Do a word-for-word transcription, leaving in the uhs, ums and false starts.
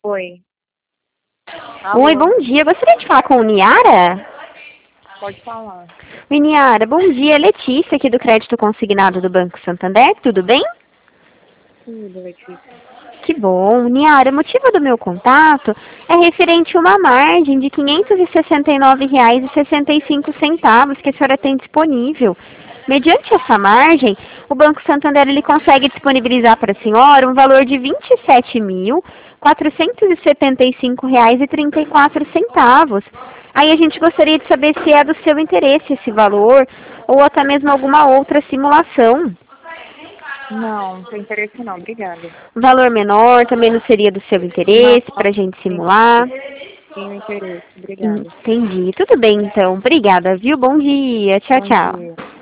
Oi. Alô? Oi, bom dia. Gostaria de falar com o Niara? Pode falar. Oi, Niara. Bom dia. Letícia, aqui do Crédito Consignado do Banco Santander. Tudo bem? Tudo, Letícia. Que bom. Niara, o motivo do meu contato é referente a uma margem de quinhentos e sessenta e nove reais e sessenta e cinco centavos que a senhora tem disponível. Mediante essa margem, o Banco Santander ele consegue disponibilizar para a senhora um valor de vinte e sete mil, quatrocentos e setenta e cinco reais e trinta e quatro centavos. Aí a gente gostaria de saber se é do seu interesse esse valor ou até mesmo alguma outra simulação. Não, não tem interesse não. Obrigada. Valor menor também não seria do seu Não, interesse para a gente tem, simular? tem interesse. Obrigada. Entendi. Tudo bem, então. Obrigada, viu? Bom dia. Tchau, Bom tchau. dia.